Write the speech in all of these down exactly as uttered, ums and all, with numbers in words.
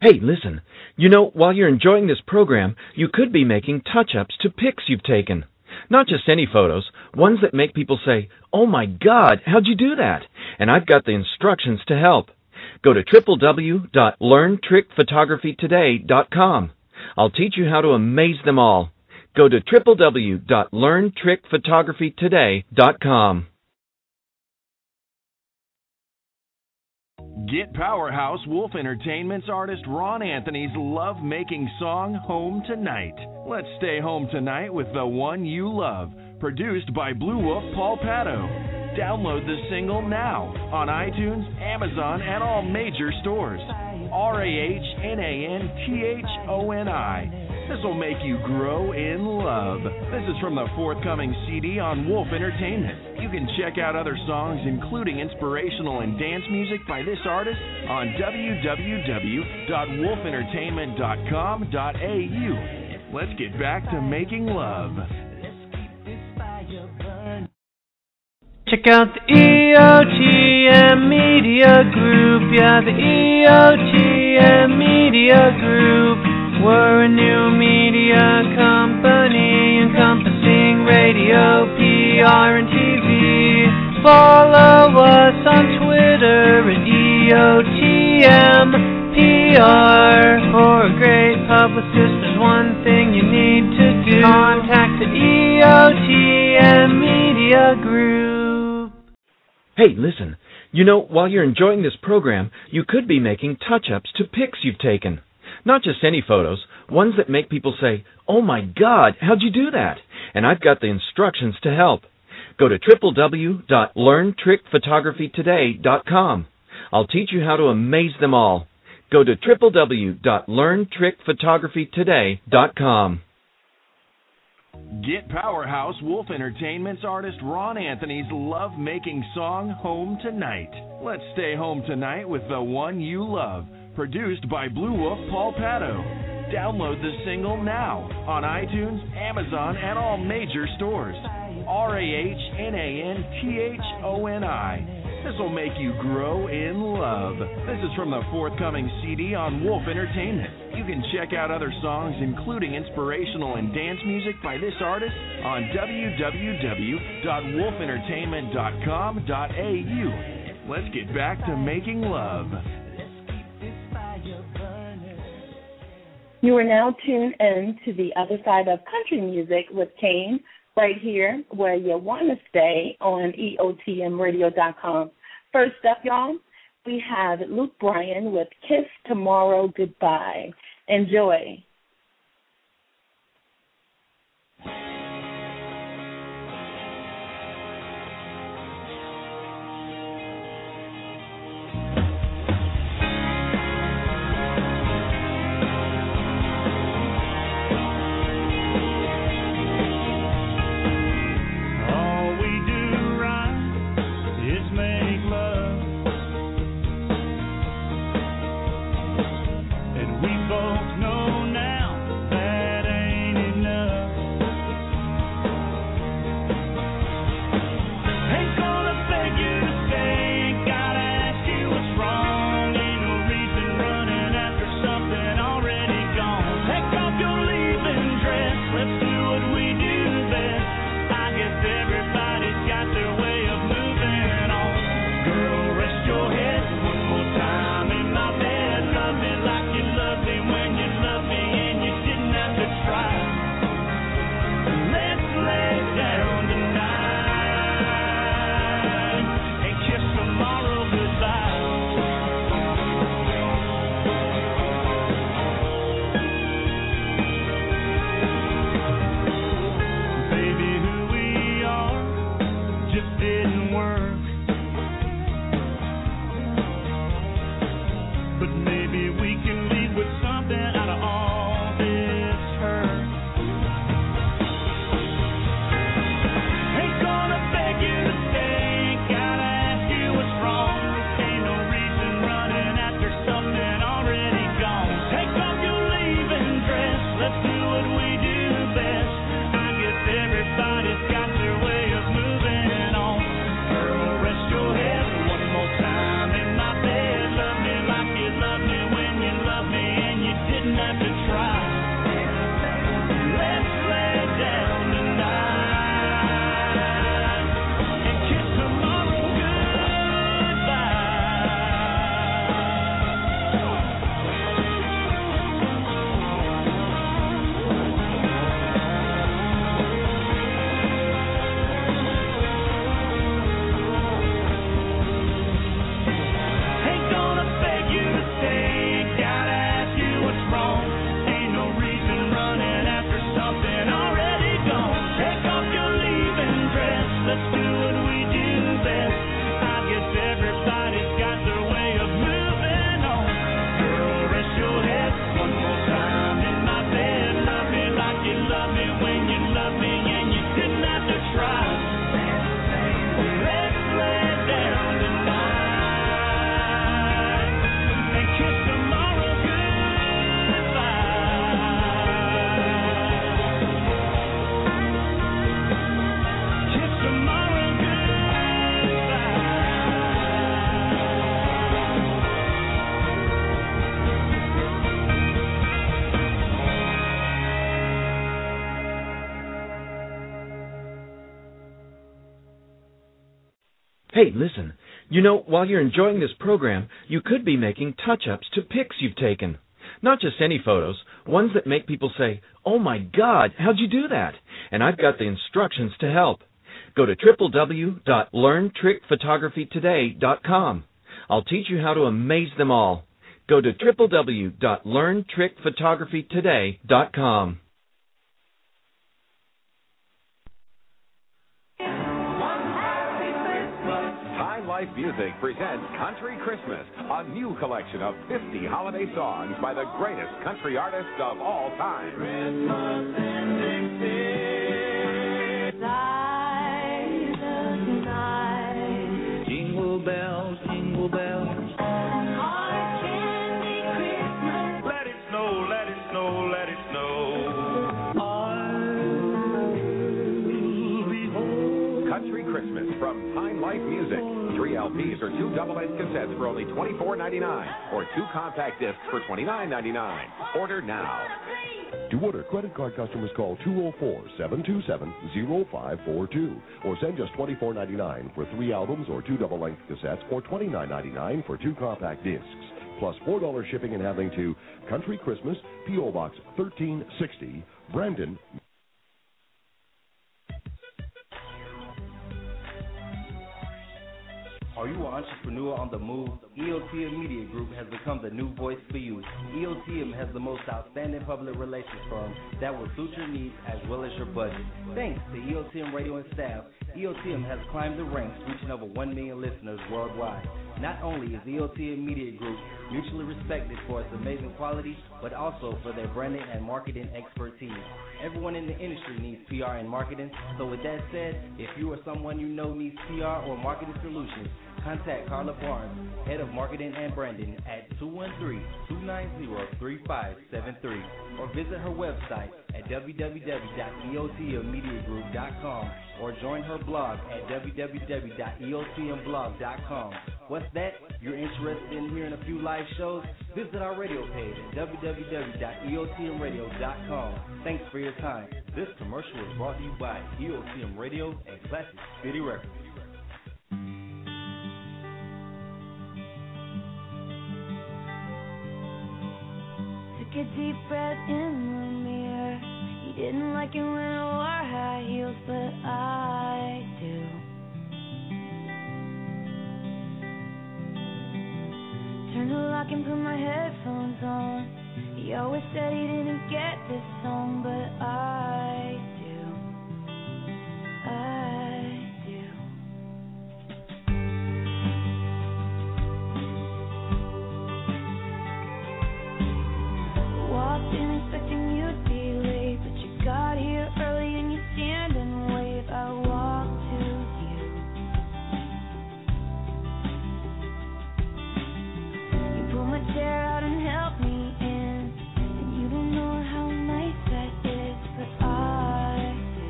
Hey, listen. You know, while you're enjoying this program, you could be making touch-ups to pics you've taken. Not just any photos, ones that make people say, "Oh my God, how'd you do that?" And I've got the instructions to help. Go to w w w dot learn trick photography today dot com. I'll teach you how to amaze them all. Go to w w w dot learn trick photography today dot com. Get Powerhouse Wolf Entertainment's artist Ron Anthony's love-making song, Home Tonight. Let's stay home tonight with the one you love. Produced by Blue Wolf Paul Pato. Download the single now on iTunes, Amazon, and all major stores. R A H N A N T H O N I. This will make you grow in love. This is from the forthcoming C D on Wolf Entertainment. You can check out other songs, including inspirational and dance music by this artist, on w w w dot wolf entertainment dot com dot a u. Let's get back to making love. Check out the E O T M Media Group. Yeah, the E O T M Media Group. We're a new media company encompassing radio, P R, and T V. Follow us on Twitter at E O T M P R. For a great publicist, there's one thing you need to do. Contact the E O T M Media Group. Hey, listen. You know, while you're enjoying this program, you could be making touch-ups to pics you've taken. Not just any photos, ones that make people say, "Oh my God, how'd you do that?" And I've got the instructions to help. Go to w w w dot learn trick photography today dot com. I'll teach you how to amaze them all. Go to w w w dot learn trick photography today dot com. Get Powerhouse Wolf Entertainment's artist Ron Anthony's love-making song, Home Tonight. Let's stay home tonight with the one you love. Produced by Blue Wolf Paul Pato. Download the single now on iTunes, Amazon, and all major stores. R A H N A N T H O N I. This will make you grow in love. This is from the forthcoming C D on Wolf Entertainment. You can check out other songs, including inspirational and dance music by this artist, on w w w dot wolf entertainment dot com dot a u. Let's get back to making love. You are now tuned in to the other side of country music with Kane, right here where you want to stay on E O T M radio dot com. First up, y'all, we have Luke Bryan with Kiss Tomorrow Goodbye. Enjoy. We both know now. have to try. Let's lay down tonight and kiss tomorrow Hey, listen. You know, while you're enjoying this program, you could be making touch-ups to pics you've taken. Not just any photos, ones that make people say, oh my God, how'd you do that? And I've got the instructions to help. Go to w w w dot learn trick photography today dot com. I'll teach you how to amaze them all. Go to w w w dot learn trick photography today dot com. Life Music presents Country Christmas, a new collection of fifty holiday songs by the greatest country artists of all time. Christmas in Dixie, silent night, jingle bells, jingle bells. Hard candy Christmas. Let it snow, let it snow, let it snow. I'll be home. Country Christmas from Time Life Music. Three L Ps or two double-A cassettes for only twenty-four ninety-nine, or two compact discs for twenty-nine ninety-nine. Order now. To order, credit card customers call two oh four, seven two seven, oh five four two or send just twenty-four ninety-nine for three albums or two double-length cassettes, or twenty-nine ninety-nine for two compact discs, plus four dollars shipping and handling to Country Christmas, P O. Box thirteen sixty, Brandon. Are you an entrepreneur on the move? E O T M Media Group has become the new voice for you. E O T M has the most outstanding public relations firm that will suit your needs as well as your budget. Thanks to E O T M Radio and staff, E O T M has climbed the ranks, reaching over one million listeners worldwide. Not only is E O T M Media Group mutually respected for its amazing quality, but also for their branding and marketing expertise. Everyone in the industry needs P R and marketing, so with that said, if you or someone you know needs P R or marketing solutions, contact Carla Barnes, Head of Marketing and Branding, at two one three, two nine zero, three five seven three, or visit her website at w w w dot e o t m media group dot com, or join her blog at w w w dot e o t m blog dot com. What's that? You're interested in hearing a few live shows? Visit our radio page at w w w dot e o t m radio dot com. Thanks for your time. This commercial is brought to you by E O T M Radio and Classic City Records. Took a deep breath in the mirror. You didn't like it when I wore high heels, but I do. Turned the lock and put my headphones on. He always said he didn't get this song, but I do. I do. Walked in expecting you'd be late, but you got here early and you stand and wave. I walked to you. You pulled my chair out and helped me in, and you don't know how nice that is, but I do.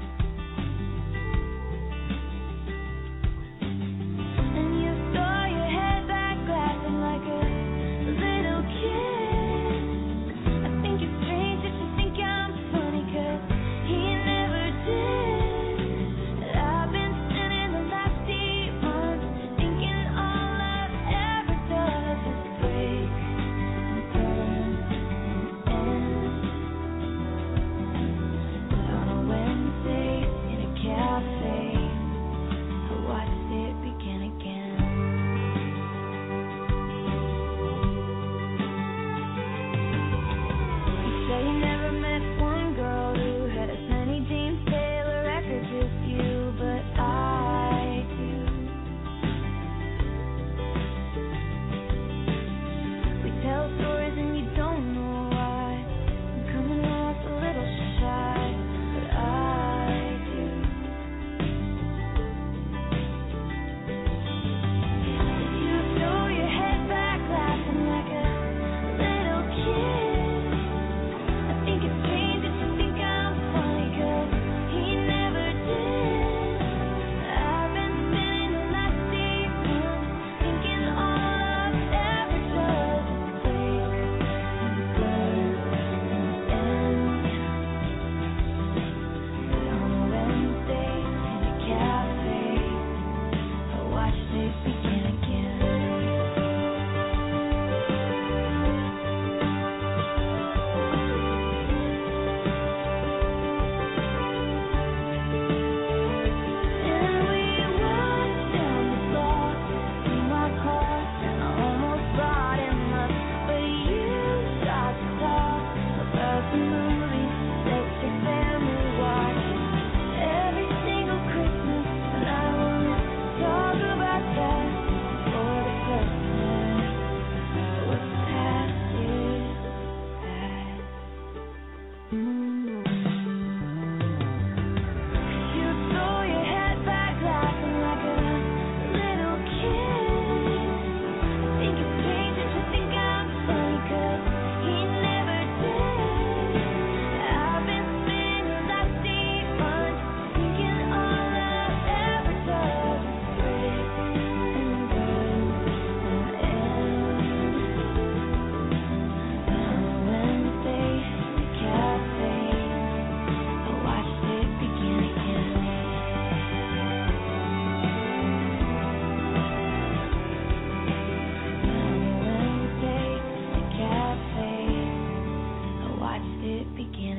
And you saw your head back laughing like a little kid. I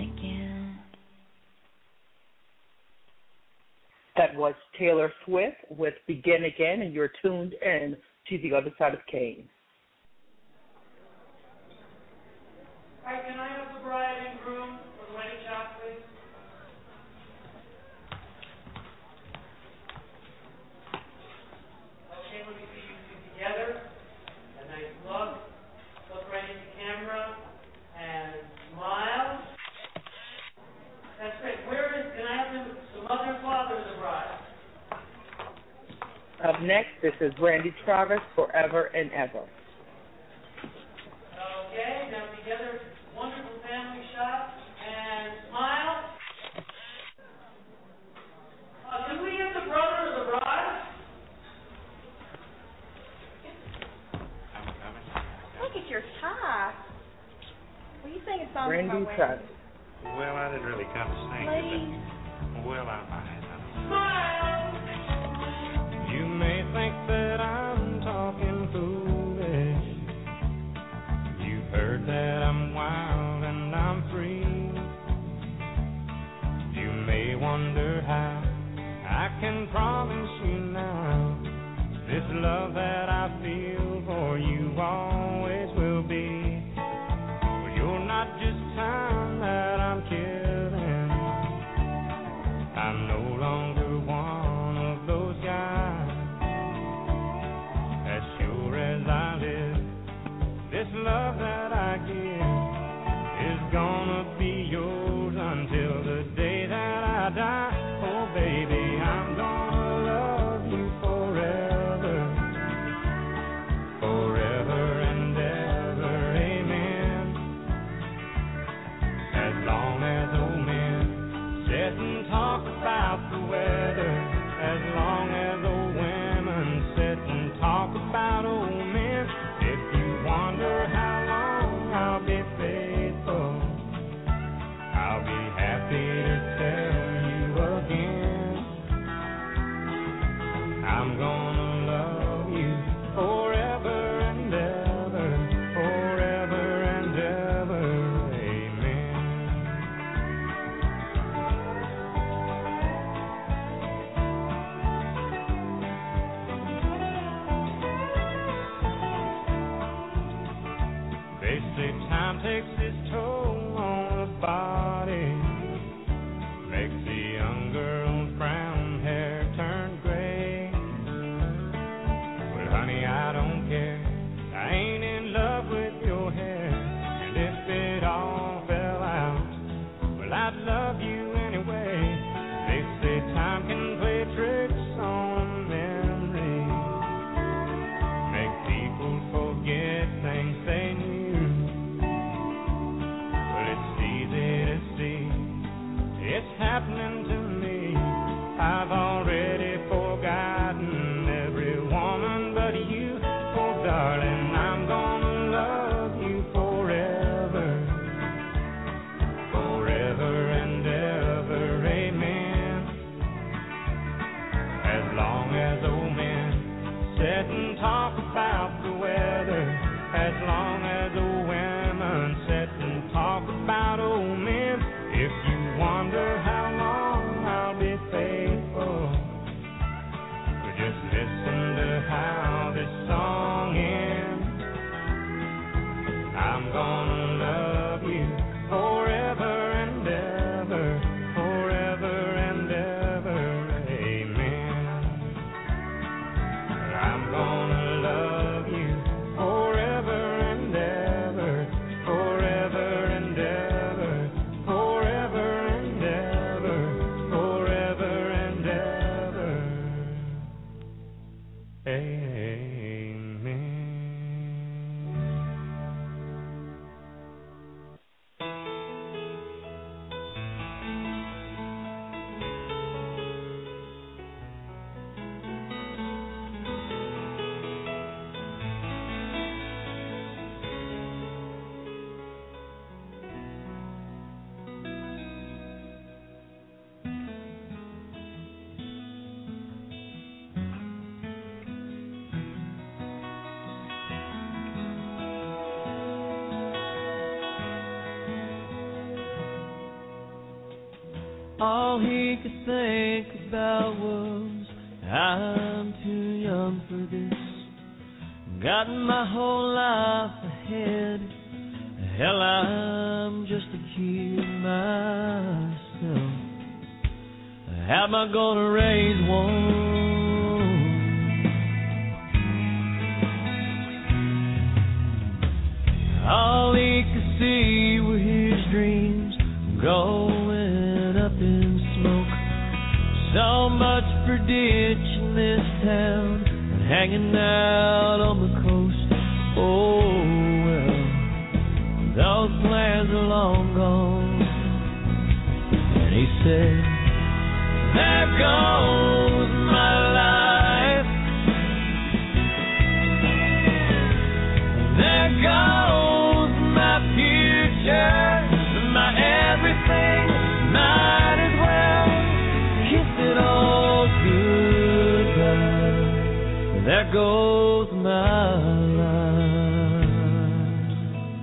again. That was Taylor Swift with Begin Again, and you're tuned in to The Other Side of Cain. All right, can I have the bride and groom for the wedding shot, please? Okay, let me see you two together. A nice look. Look right in the camera and smile. That's great. Where is, can I have the, the mother and father of the bride? Up next, this is Randy Travis, Forever and Ever. Okay, now together, wonderful family shot and smile. Uh, can we get the brother of the bride? Look at your tie. Were you singing songs Randy about wedding? Travis. Well, I didn't really come to sing, Please. but well, I might. Smile. You may think that I'm talking foolish. You've heard that I'm wild and I'm free. You may wonder how I can promise you now this love that I feel for you always will be. Well, you're not just time that I'm killing. I'm no longer one of those guys. As sure as I live, this love that I give is gonna be yours until the day that I die. Oh baby, I'm gonna love you forever, forever and ever, amen. As long as old men sit and talk about the weather, as long as old women sit and talk about old men, if you wonder how long I'll be faithful, I'll be happy to tell you again. I'm gonna love you forever and ever, forever and ever, amen. They say time takes its toll on the body, makes the young girl's brown hair turn gray. Well, honey, I don't care. I ain't in love with your hair, and if it all fell out, well, I'd love you anyway. They say time can play tricks on memory, make people forget things they knew. Well, it's easy to see All he could think about was, I'm too young for this. Got my whole life ahead. Hell, I'm just a kid myself. How am I gonna raise one? All he could see were his dreams going up in smoke. So much for ditching this town and hanging out on the coast. Oh well, those plans are long gone. And he said, there goes my life. There goes my future, my everything. Might as well kiss it all goodbye. There goes my life.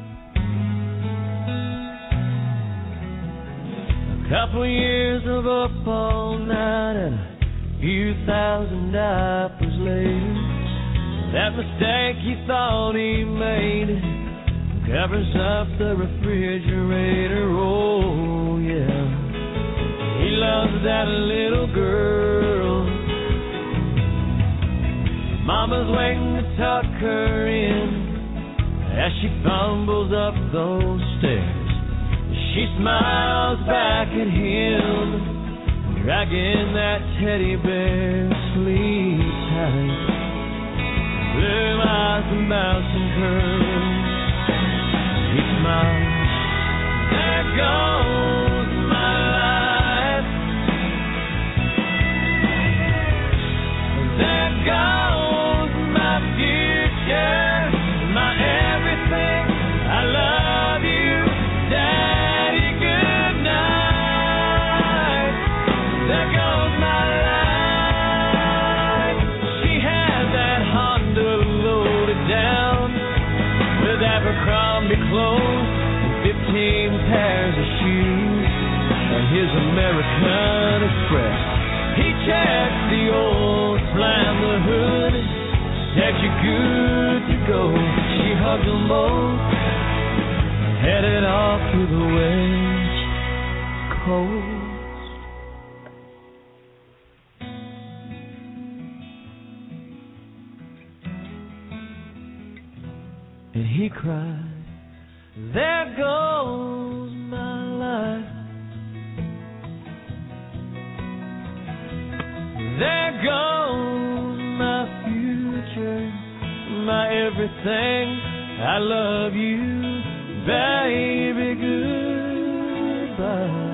A couple years of up all night and a few thousand diapers later. That mistake he thought he made covers up the refrigerator. Oh yeah, he loves that little girl. Mama's waiting to tuck her in as she fumbles up those stairs. She smiles back at him, dragging that teddy bear. Sleep tight, blue eyes and bouncing curls. He smiles. There goes my life. There goes my future, my everything. I love you, Daddy. Good night. There goes my life. She had that Honda loaded down with Abercrombie clothes and fifteen pairs of shoes and his American Express. He checked the oil, slammed the hood, said you're good to go. She hugged them both, headed off to the West Coast. And he cried, there goes my life. There goes my future, my everything. I love you, baby, goodbye.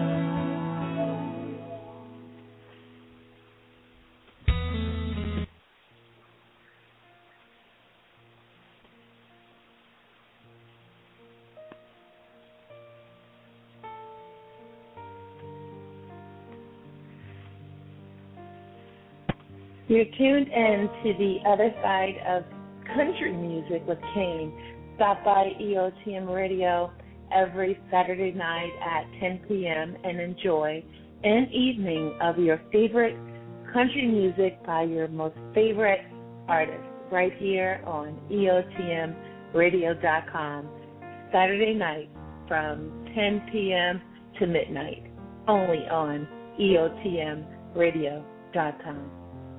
You're tuned in to the other side of country music with Kane. Stop by E O T M Radio every Saturday night at ten p.m. and enjoy an evening of your favorite country music by your most favorite artists right here on E O T M radio dot com. Saturday night from ten p.m. to midnight, only on E O T M radio dot com.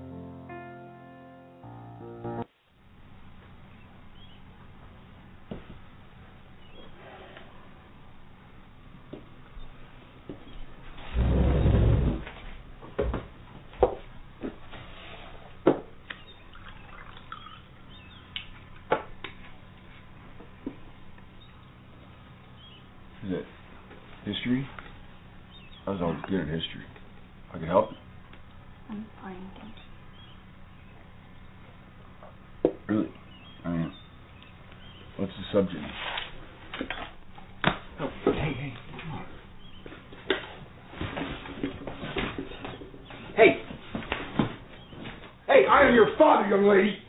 Is it history? I was always good at history. I can help you. I'm fine, thanks. Really? I mean, what's the subject? Oh, hey, hey. Hey! Hey, I am your father, young lady!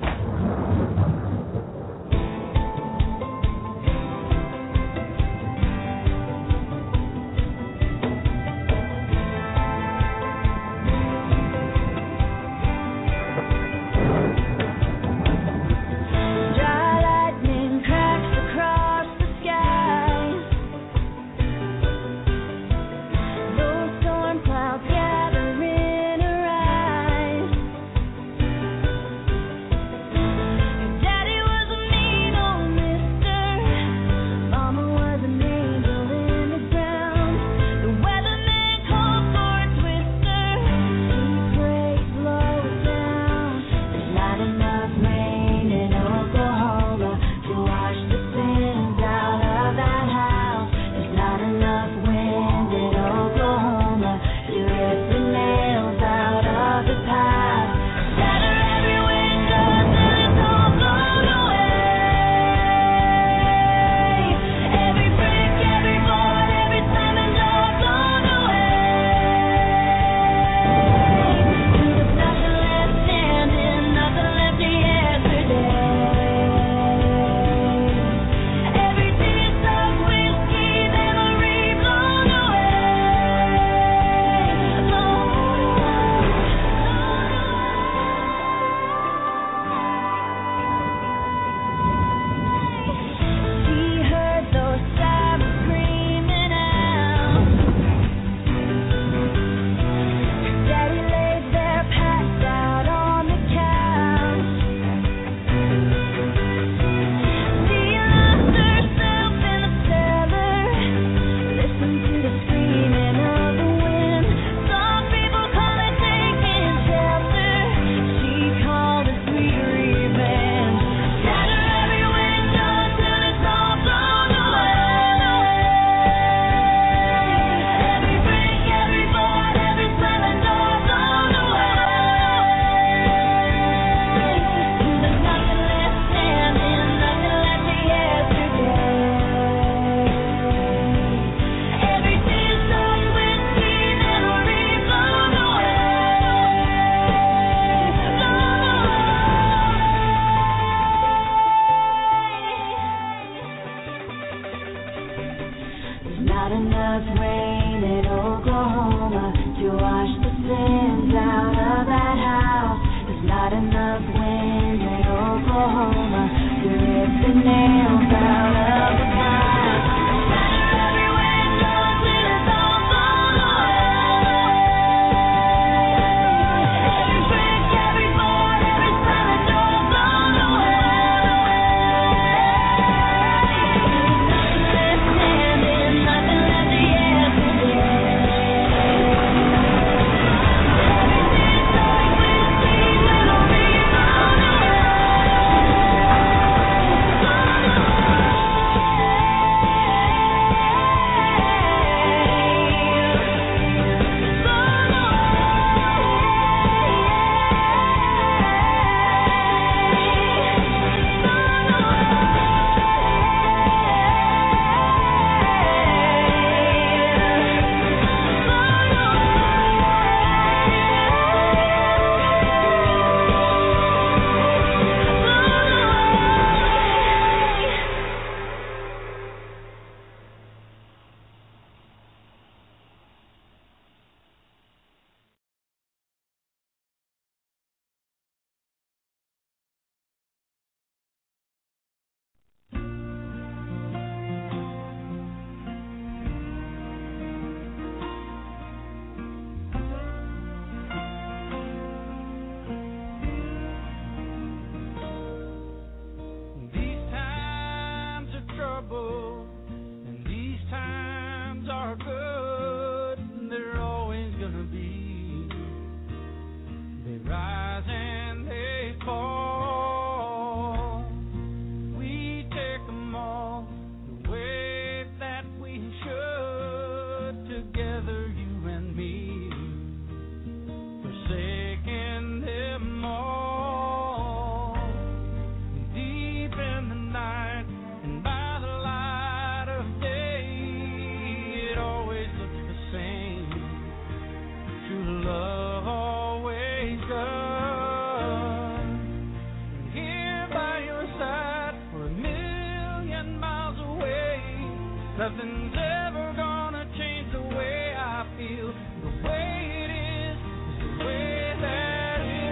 not enough rain in Oklahoma to wash the sins out of that house. There's not enough wind in Oklahoma to rip the nails out of the past. Every wind blows in a song blown away. Every brick, every board, every silent door blown away. Nothing's ever gonna change the way I feel. The way it is, is the way that it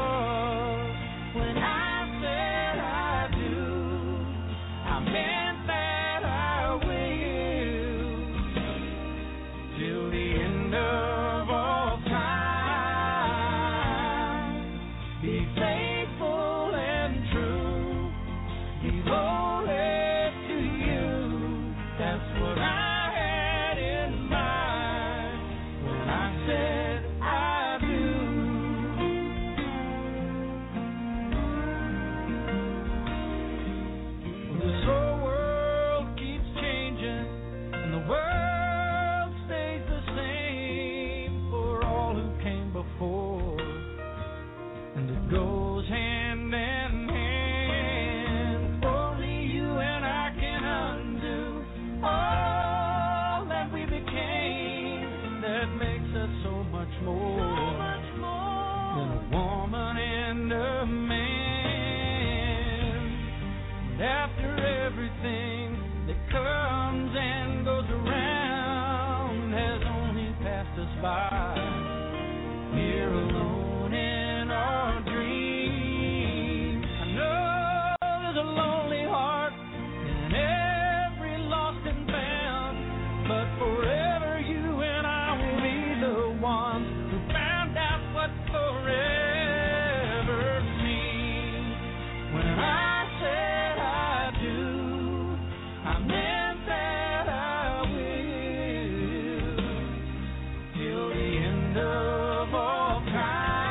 was. When I said I do, I meant that I will. Till the end of all time. Be faithful and true. Devoted to you. That's what I had in mind when I said I do. This whole world keeps changing, and the world stays the same for all who came before, and it goes hand in hand. Only you and I can undo all that we became. That makes us so much more, so much more than a woman and a man. And after everything that comes and goes around has only passed us by, here alone in our dreams. I know there's a lonely heart in every lost and found, but forever you and I will be the ones who found out what forever means. When I said I do, I meant that I will. Till the end of all time.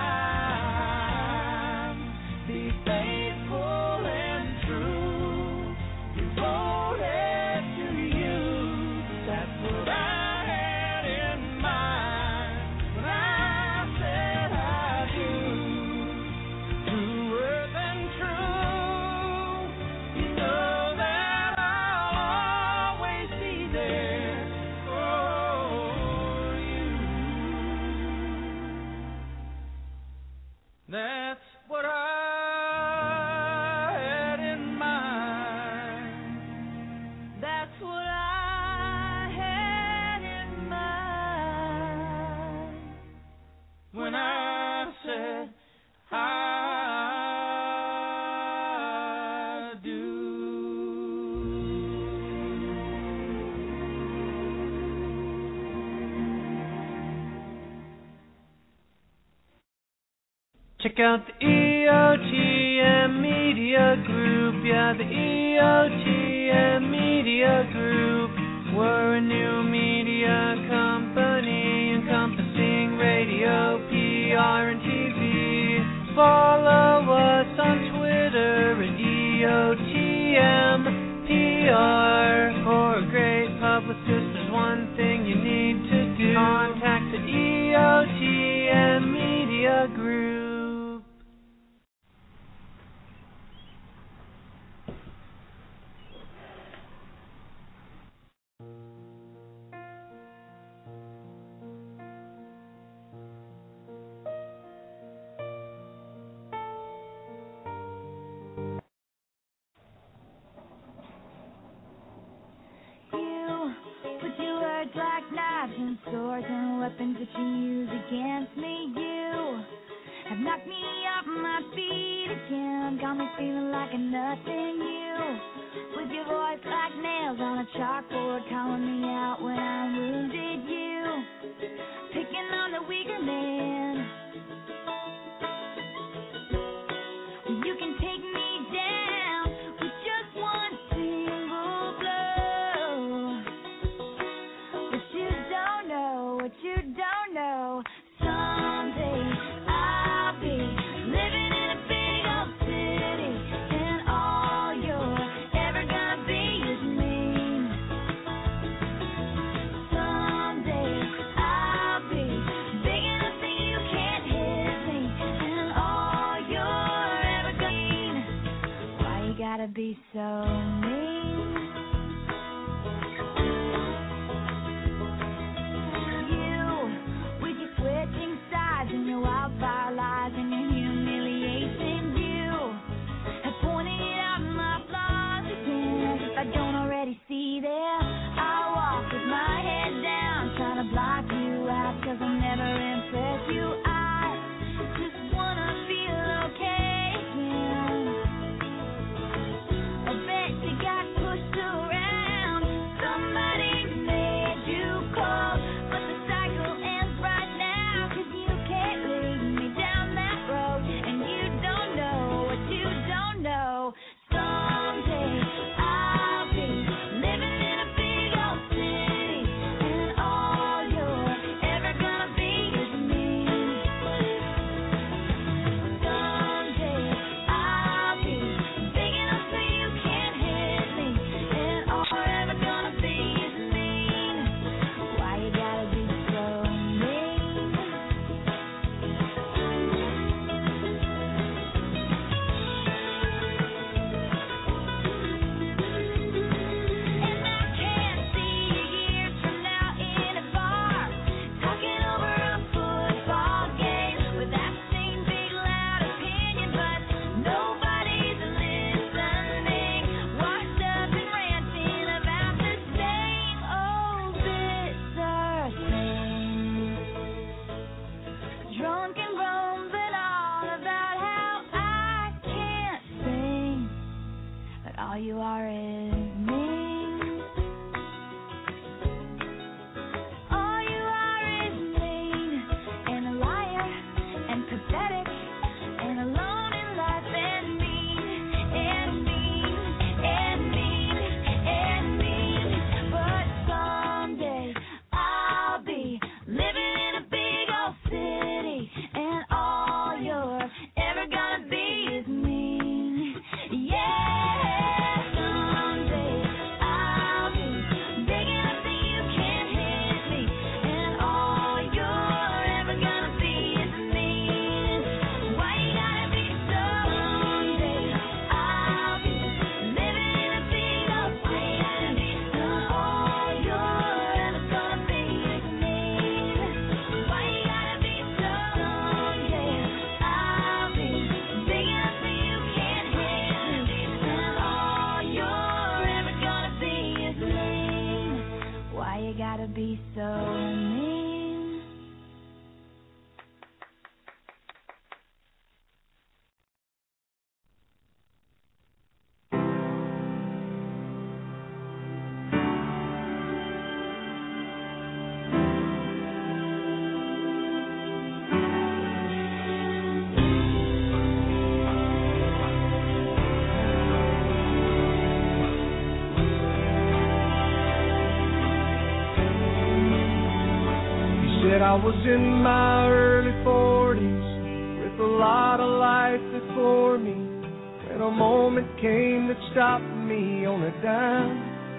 Check out the E O T M Media Group, yeah, the E O T M Media Group. We're a new media company encompassing radio, P R, and T V. Follow us on Twitter at E O T M P R. For a great publicist, there's one thing you need to do. Contact the E O T M Media Group. Like knives and swords and weapons that you use against me. You have knocked me off my feet again, got me feeling like a nothing. You, with your voice like nails on a chalkboard, calling me out when I'm wounded. You, picking on the weaker man. You can take me down with just one single blow. What you don't know, someday I'll be living in a big old city, and all you're ever gonna be is me. Someday I'll be big enough that you can't hit me, and all you're ever gonna be. Why you gotta be so mean? And your wildfire lies and your humiliation, you have pointed out my flaws again, as if I don't already see them. I walk with my head down, trying to block you out, cause I'll never impress you. I just wanna feel okay again. I bet you got pushed around, somebody made you cold, but the cycle ends right now, cause you lead me down that road, and you don't know what you don't know. Someday I'll be living in a big old city, and all you're ever gonna be is me. Someday I'll be big enough so you can't hit me, and all you're ever gonna be is mean. Why you gotta be so mean? Drunk and roaming all about how I can't sing, but all you are is mean. All you are is mean, and a liar, and pathetic, and alone in life, and mean, and mean, and mean, and mean. But someday I'll be living in a big old city, and all you're ever gonna be is mean. Yeah, someday I'll be big enough that you can't hit me, and all you're ever gonna be is mean. Why you gotta be so? Someday I'll be living in a big old city, and all you're ever gonna be is mean. Why you gotta be so? Someday I'll be big enough that you can't hit me, and all you're ever gonna be is mean. Why you gotta be so mean? said I was in my early forties with a lot of life before me, when a moment came that stopped me on a dime.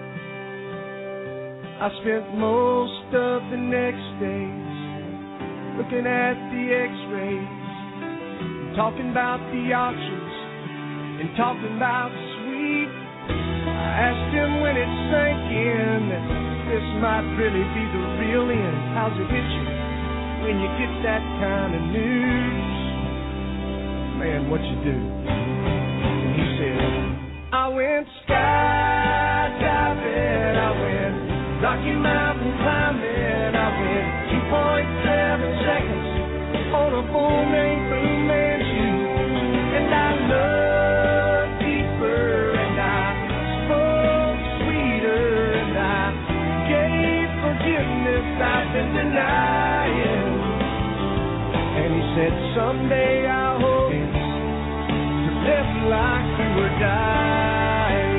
I spent most of the next days looking at the x-rays, talking about the options and talking about sweet. I asked him when it sank in that this might really be the real end. How's it hit you when you get that kind of news? Man, what you do? And he said, I went skydiving, I went Rocky Mountain climbing, I went two point seven seconds on a bull named Fu Manchu, and I loved deeper, and I spoke sweeter, and I gave forgiveness I've been denying. And he said, someday I hope to live like you were dying.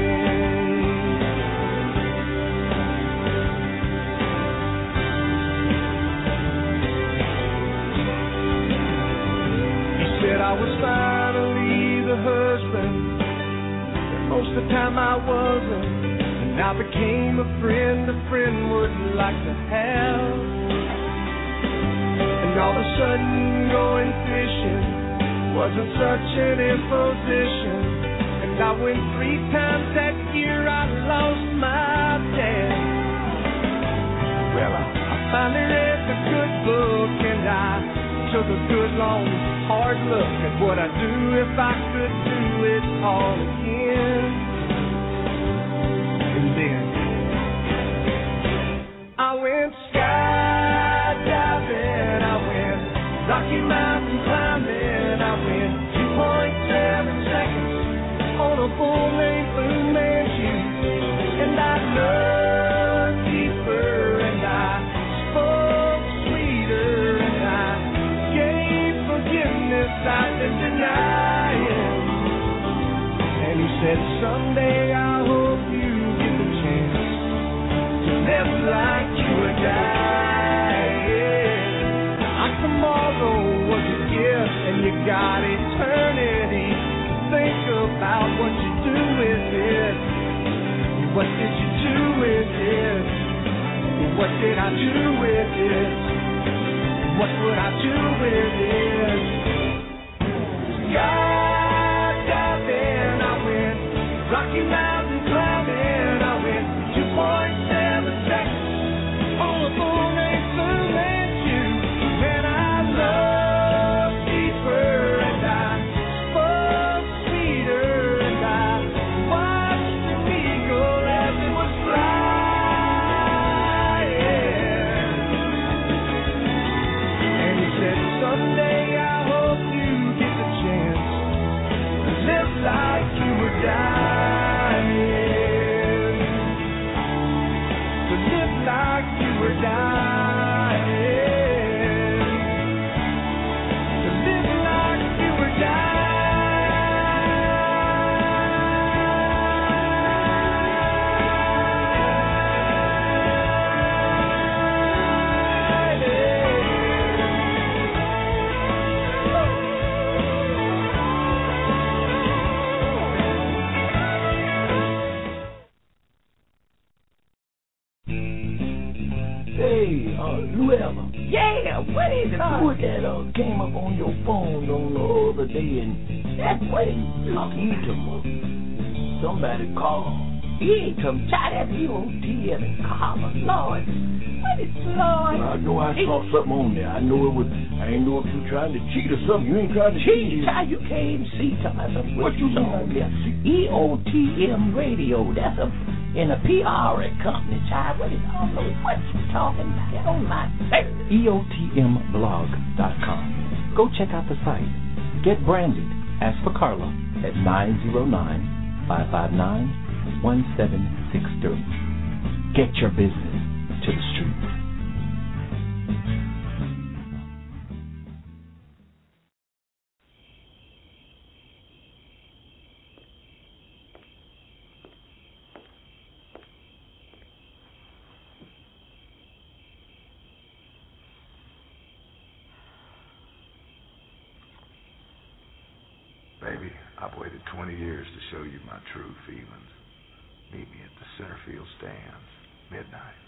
He said I was finally the husband, but most of the time I wasn't. And I became a friend a friend would like to have. And all of a sudden going fishing wasn't such an imposition. And I went three times that year, I lost my dad. Well, I, I finally read the good book, and I took a good long hard look at what I'd do if I could do it all again. And then I went skydiving, I went Rocky Mountain climbing, I went two point seven seconds on a bull named Fu Manchu, and I loved deeper, and I spoke sweeter, and I gave forgiveness I've been denying. And he said, someday I hope you get the chance to live like you were dying. Like tomorrow was a gift, and you got eternity. Think about what you do with it. What did you do with it? What did I do with it? What would I do with it? Skydiving, I went Rocky Mountain climbing, I went two point seven seconds on a bull named Fu Manchu. Man, I love deeper, and I spoke sweeter, and I watched the eagle as it was flying. And he said, someday I hope you get the chance to live like you were dying, to live like you were dying, to live like you were Hey, uh, Luella. Yeah, what is it? Who was that uh, came up on your phone on the other day and that way talking to me? Somebody called. He ain't come chat at E O T M and Carla. Lord, what is Lord? I know I saw something on there. I know it was. I ain't know if you trying to cheat or something. You ain't trying to cheat. Cheat? Child, you can't even see something. What you know on there? E O T M Radio. That's a in a P R company, child. What is all those? What you talking about? Get on my nerves. E O T M blog dot com. Go check out the site. Get branded. Ask for Carla at nine zero nine, five five nine, one seven six three. Get your business to the streets. Baby, I've waited twenty years to show you my true feelings. Meet me at the center field stands, midnight.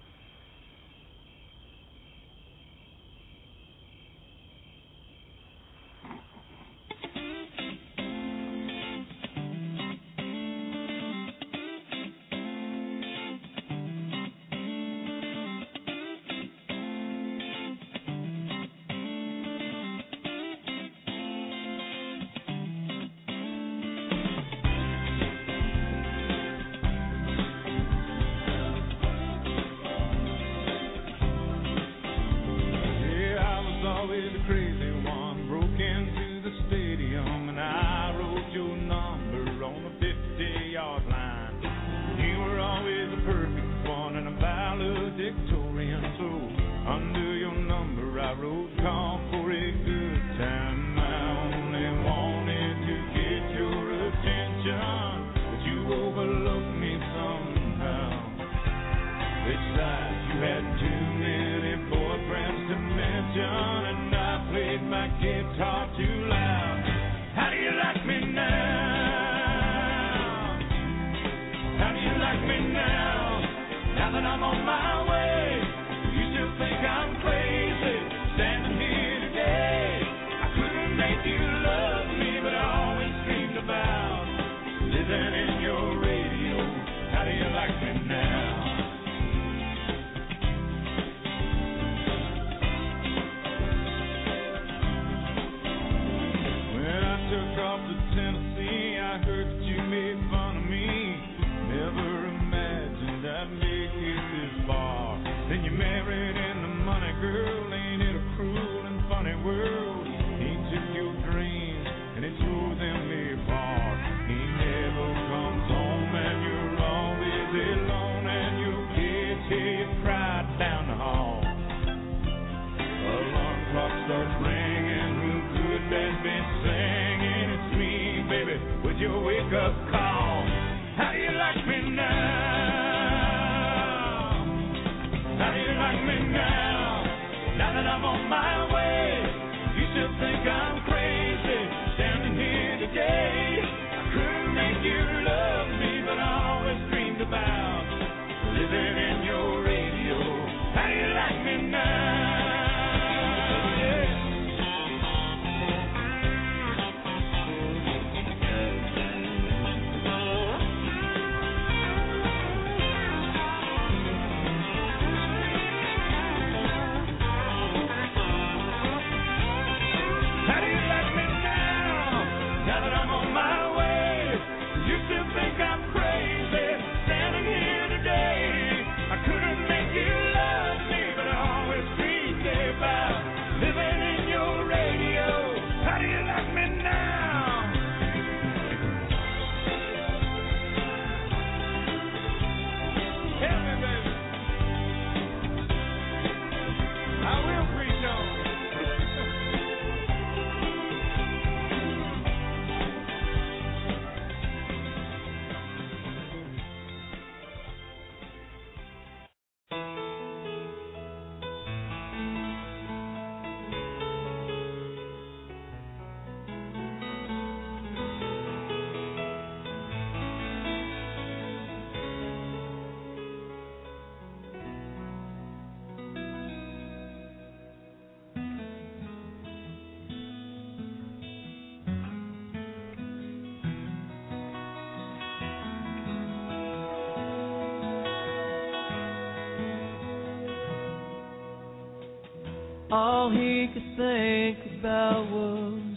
All he could think about was,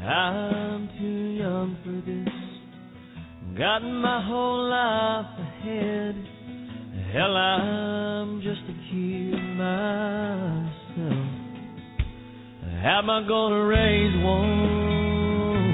I'm too young for this. Got my whole life ahead. Hell, I'm just a kid myself. How am I gonna raise one?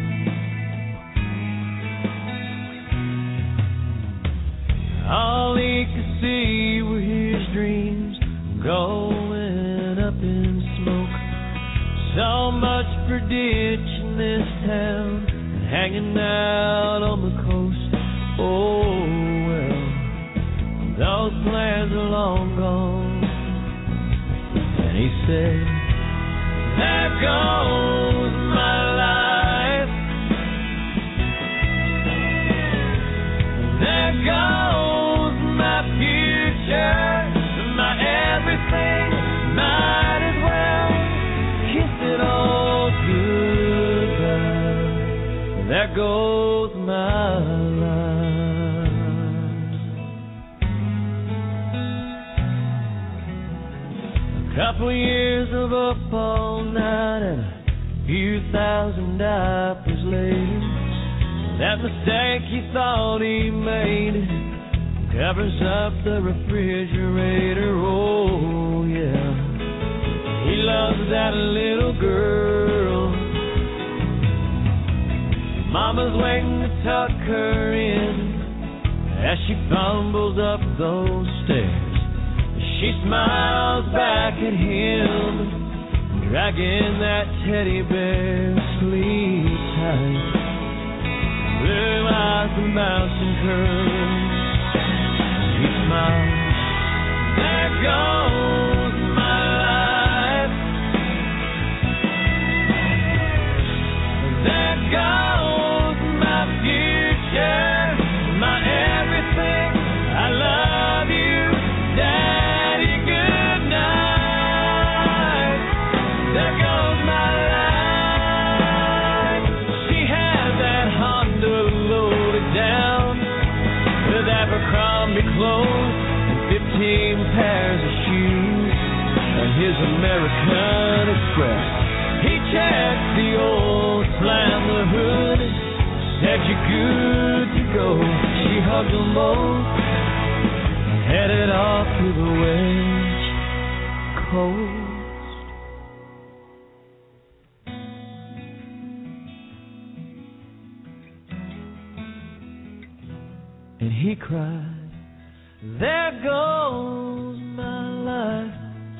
All he could see were his dreams going up in smoke. So much for ditching this town and hanging out on the coast. Oh well, those plans are long gone. And he said, there goes my life Couple years of up all night and a few thousand diapers later. That mistake he thought he made covers up the refrigerator. Oh yeah, he loves that little girl. Mama's waiting to tuck her in as she fumbles up those stairs. She smiles back at him, dragging that teddy bear. Sleep tight, blue eyes and bouncing curls. He smiles, there goes my life. There goes my future, my everything. I love you, Daddy, good night. There goes my life. She had that Honda loaded down with Abercrombie clothes and fifteen pairs of shoes and his American Express. He checked the old slam the hood, said you're good to go. She hugged them both, headed off to the West Coast. And he cried, there goes my life.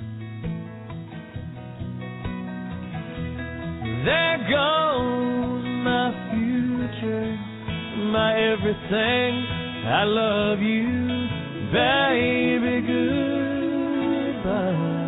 There goes my future, my everything. I love you, baby, goodbye.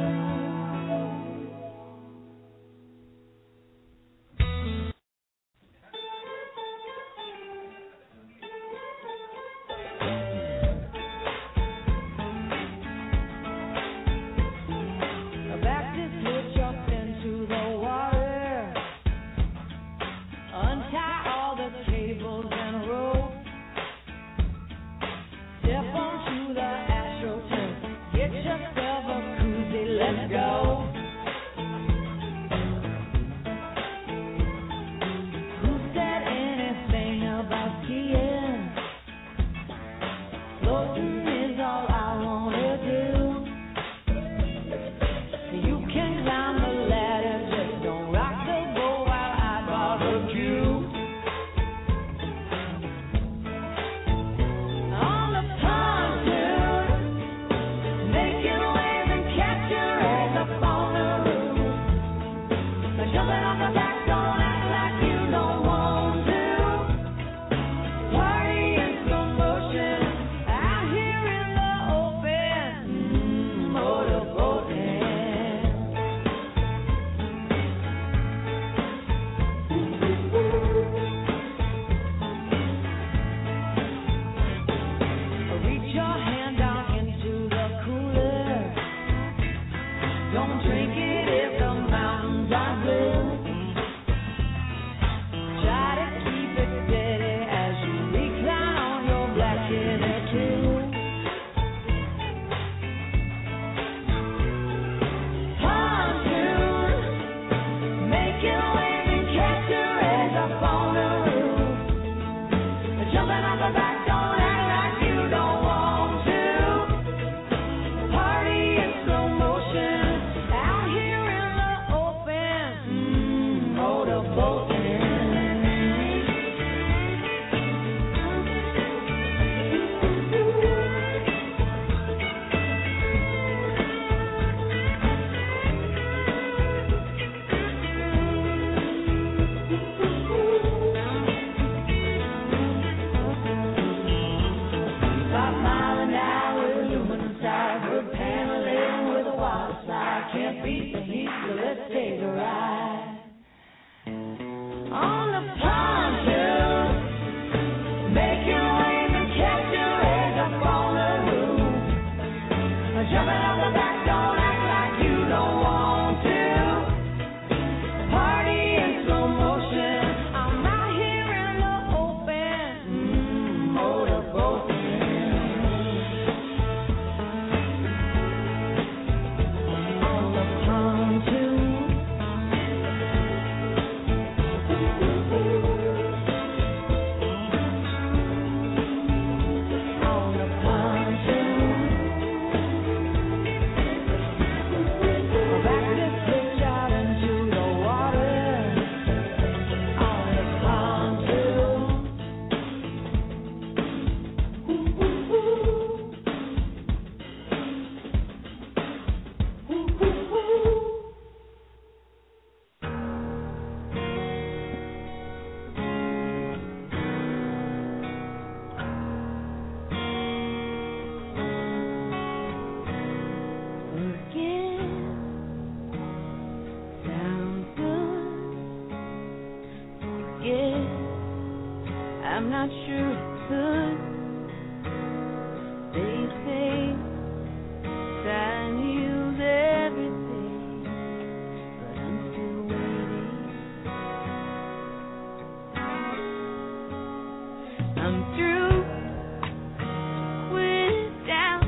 not sure I could. They say time heals everything, but I'm still waiting. I'm through with doubt.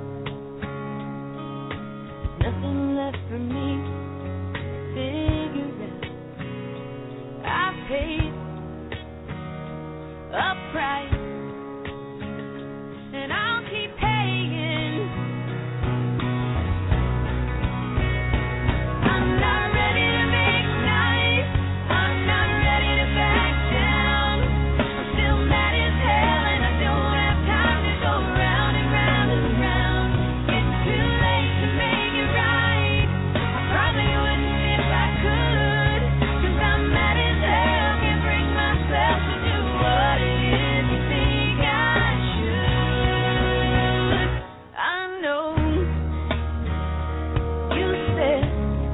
There's nothing left for me to figure out. I paid a price, and I'll keep paying. I'm not ready to make nice. I'm not ready to back down. I'm still mad as hell, and I don't have time to go round and round and round. It's too late to make it right. I probably wouldn't if I could, 'cause I'm mad as hell. Can't bring myself to do what it is you think I should. I know you said,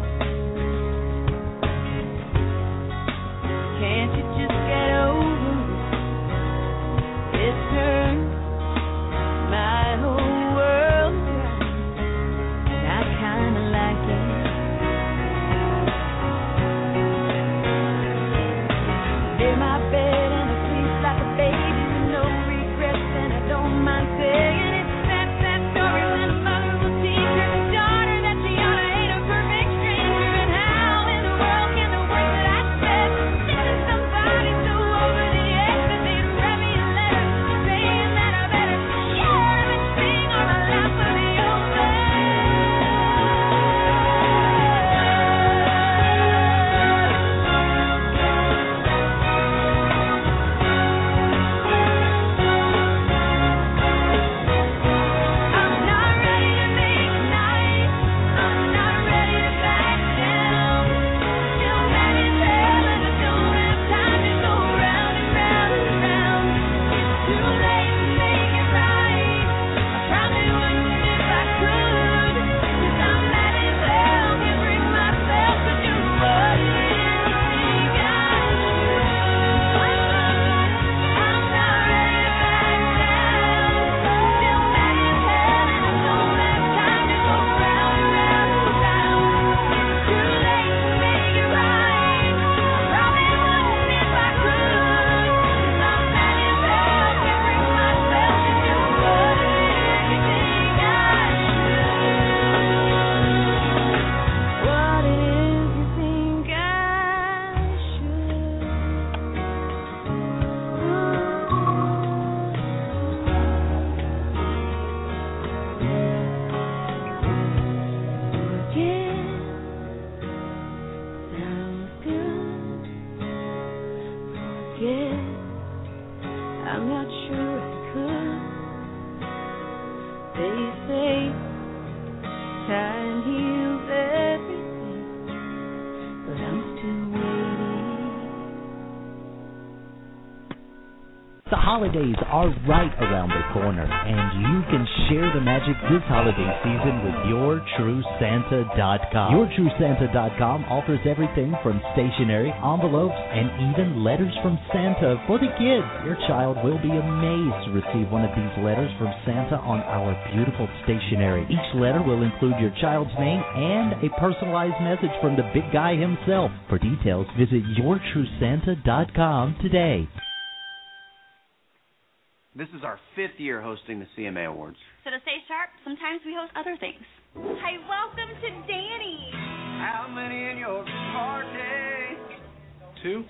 can't you just get over it? It turned my whole world around, and I kinda like it. Lay my bed and I sleep like a baby with no regrets, and I don't mind saying it. That sad story when a mother will teach her daughter that she ought to hate a perfect stranger. And how in the world can the words that I said say to somebody so over the edge that they'd write me a letter saying that I better shut up and sing or my life will be over. I'm not ready to make nice. I'm not ready to back down. Still mad as hell, and I don't have time to go round and round and round. It's too late to make it right. I probably wouldn't if I could, 'cause I'm mad as hell. Can't bring myself to do what it is you think I should. I'm not ready to back down. Still mad as hell, and I don't have time to go round and round and round. It's too late to make it right. I probably wouldn't if I could, 'cause I'm mad as hell. Can't bring myself to do what it is you think I should. What it is you think I Forget, I'm not sure I could. They say time heals everything, but I'm still waiting. The holidays are right around the corner, and you can share the magic this holiday season with your true santa dot com. your true santa dot com offers everything from stationery, envelopes, and even letters from Santa for the kids. Your child will be amazed to receive one of these letters from Santa on our beautiful stationery. Each letter will include your child's name and a personalized message from the big guy himself. For details, visit your true santa dot com today. This is our fifth year hosting the C M A Awards. So to stay sharp, sometimes we host other things. Hi, welcome to Danny. How many in your party? Two.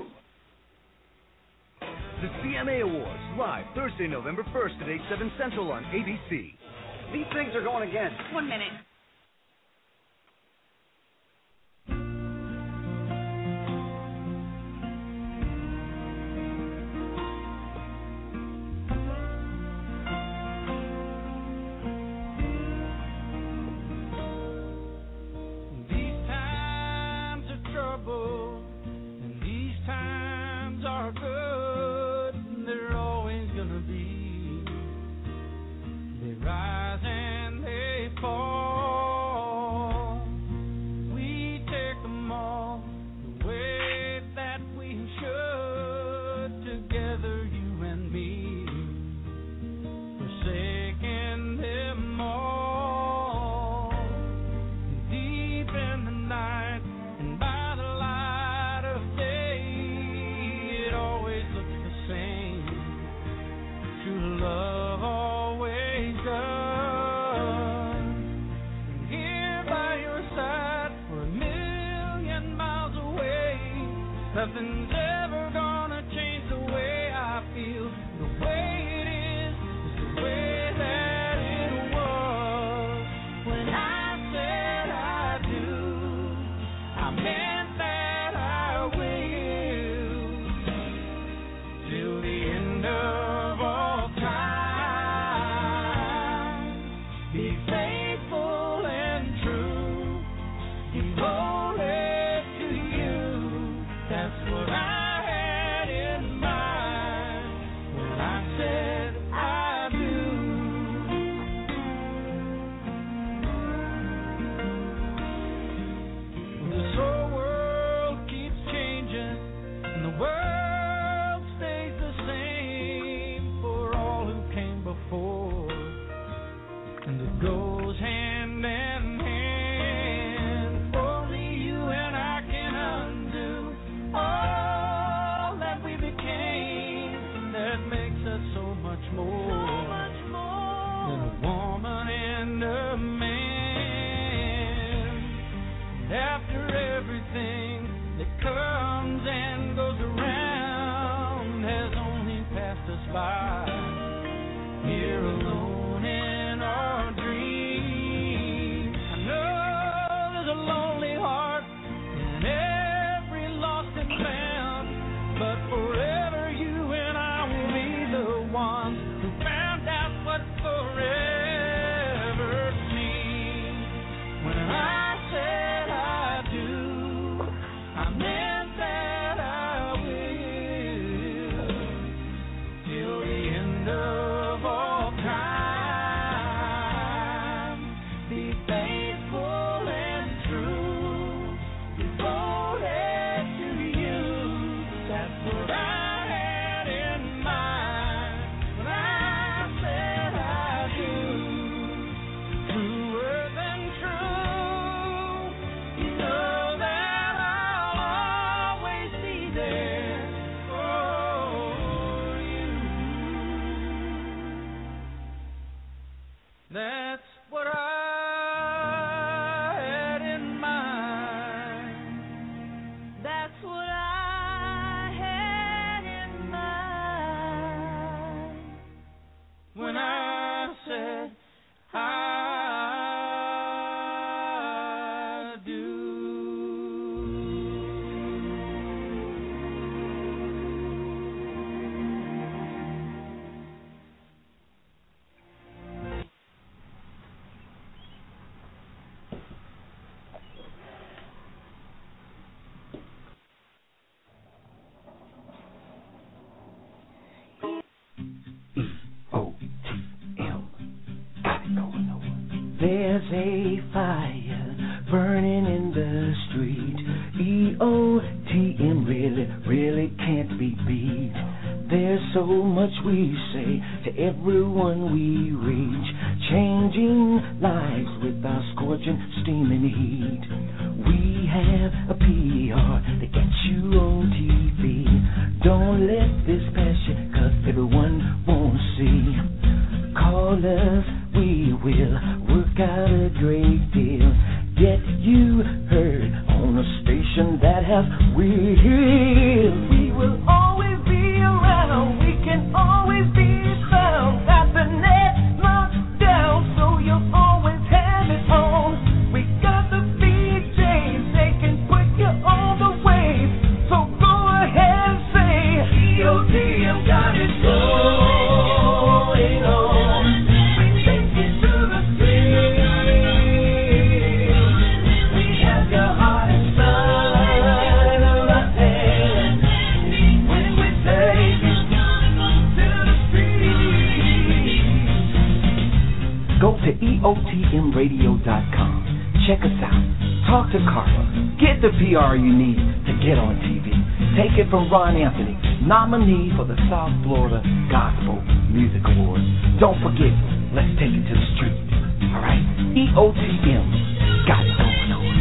The C M A Awards, live Thursday, November first at eight, seven Central on A B C. These things are going again. One minute. Rise and they fall. Nothing's ever gonna change the way I feel. The way it is is the way that it was. When I said I do, I meant that I will. Till the end of all time, be faithful and true. Devoted to you. That's what I had in mind when I said I do. This whole world keeps changing, and the world stays the same for all who came before, and it goes hand in hand. Only you and I can undo all that we became. That makes us so much more, so much more than a woman and a man. And after everything that comes and goes around has only passed us by, here alone in our dreams. I know there's a lonely heart in every lost and found, but forever you and I will be the ones who found out what forever means. When I said I do, I meant that I will. Till the end of all time, be faithful and true. Devoted to you. That's what I had in mind when I said I do. Truer than true. You know that I'll always be there for you. That's what I had in mind. That's what I had in mind when I said I do. O T M, got it going on. There's a fire burning in the street. E O T M really, really can't be beat. There's so much we say to everyone we reach, changing lives with our scorching, steaming heat. We have a P R that gets you on T V. Don't let this pass you, cause everyone won't see. Call us, we will work out a great deal. Get you heard on a station that has wheels. We will always be around, we can always be found. Got the net locked down, so you'll always have it on. We got the V Js, they can put you on the wave. So go ahead and say, E O T M got it going on. We take you to the street. We have your heart inside of our hands. When we take you to the street. Go to E O T M radio dot com. Check us out. Talk to Carla. Get the P R you need to get on T V. Take it from Ron Anthony, nominee for the South Florida Gospel Music Awards. Don't forget, let's take it to the street. All right? E O T M got it going on.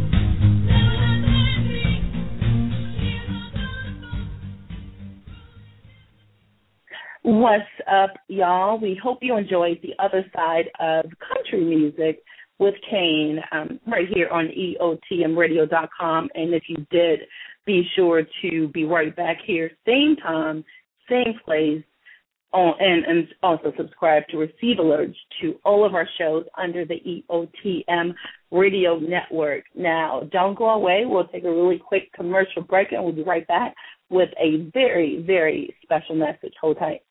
What's up, y'all? We hope you enjoyed the other side of country music with Kane um, right here on E O T M radio dot com. And if you did, be sure to be right back here, same time, same place, on, and, and also subscribe to receive alerts to all of our shows under the E O T M Radio Network. Now, don't go away. We'll take a really quick commercial break, and we'll be right back with a very, very special message. Hold tight.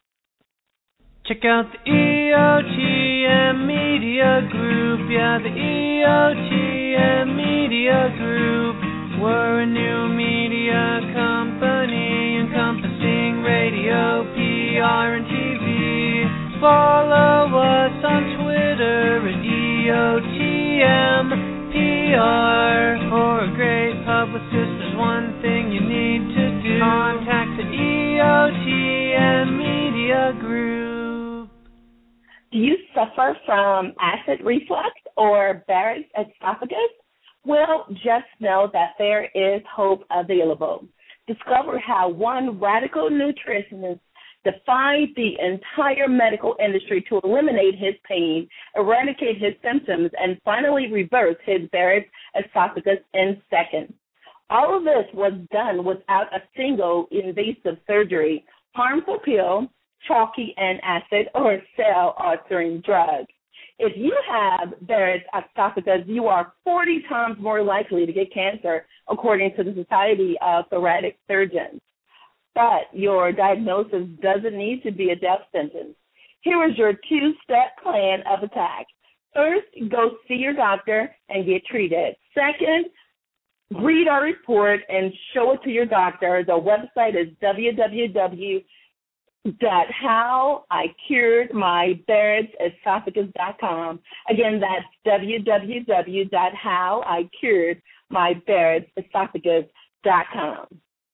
Check out the E O T M Media Group. Yeah, the E O T M Media Group. We're a new media company encompassing radio, P R, and T V. Follow us on Twitter at E O T M P R. For a great publicist, there's one thing you need to do. Contact the E O T M Media Group. Do you suffer from acid reflux or Barrett's esophagus? Well, just know that there is hope available. Discover how one radical nutritionist defied the entire medical industry to eliminate his pain, eradicate his symptoms, and finally reverse his Barrett's esophagus in seconds. All of this was done without a single invasive surgery, harmful pill, chalky and acid, or cell-altering drug. If you have Barrett's esophagus, you are forty times more likely to get cancer, according to the Society of Thoracic Surgeons. But your diagnosis doesn't need to be a death sentence. Here is your two-step plan of attack. First, go see your doctor and get treated. Second, read our report and show it to your doctor. The website is w w w dot how I cured my Barrett's esophagus dot com. Again, that's w w w dot how I cured my Barrett's esophagus dot com.